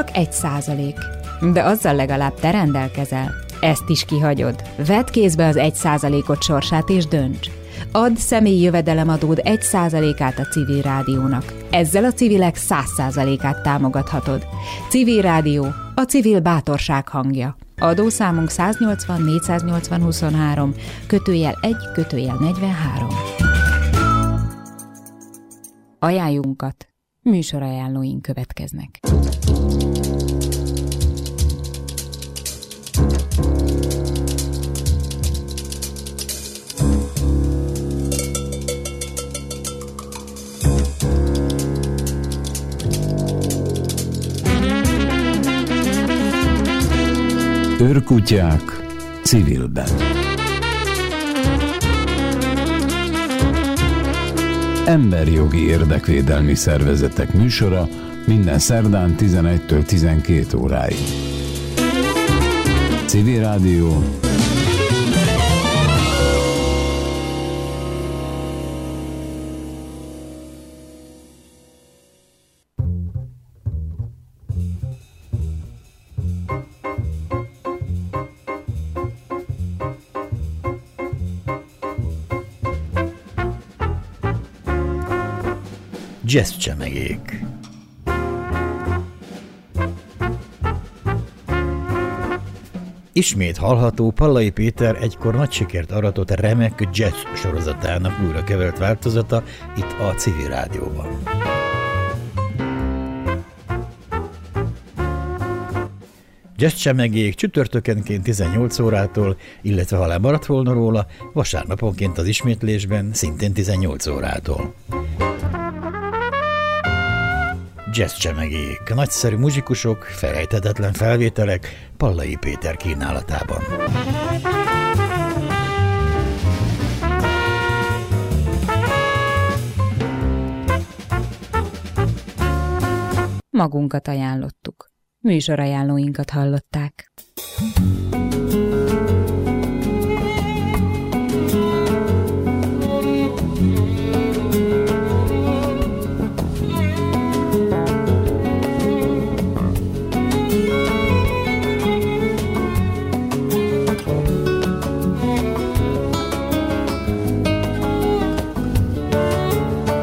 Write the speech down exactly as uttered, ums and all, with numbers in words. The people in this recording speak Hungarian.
csak egy százalék. De azzal legalább te rendelkezel. Ezt is kihagyod. Vedd kézbe az egy százalékot sorsát és dönts. Add személyi jövedelemadód egy százalékát a Civil Rádiónak. Ezzel a civilek száz százalékát támogathatod. Civil Rádió, a civil bátorság hangja. Adószámunk száznyolcvan négyszáznyolcvan huszonhárom, kötőjel egy, kötőjel negyvenhárom. Ajánljunkat, műsorajánlóink következnek. Őrkutyák civilben. Emberjogi érdekvédelmi szervezetek műsora minden szerdán tizenegytől tizenkét óráig. Civil Rádió. Jazzcsemegék. Ismét hallható Pallai Péter egykor nagy sikert aratott remek jazz sorozatának újra kevert változata itt a Civil Rádióban. Jazzcsemegék csütörtökenként tizennyolc órától, illetve ha lemaradt volna róla, vasárnaponként az ismétlésben szintén tizennyolc órától. Jazzcsemegék, nagyszerű muzsikusok, felejthetetlen felvételek Pallai Péter kínálatában. Magunkat ajánlottuk. Műsorajánlóinkat hallották.